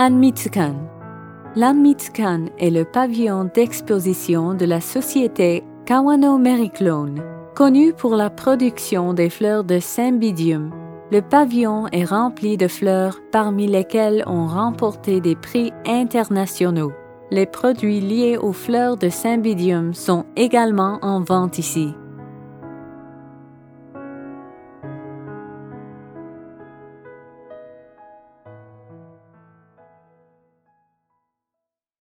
Anmitsukan. L'Anmitsukan est le pavillon d'exposition de la société Kawano Mericlone, connu pour la production des fleurs de Cymbidium. Le pavillon est rempli de fleurs parmi lesquelles ont remporté des prix internationaux. Les produits liés aux fleurs de Cymbidium sont également en vente ici.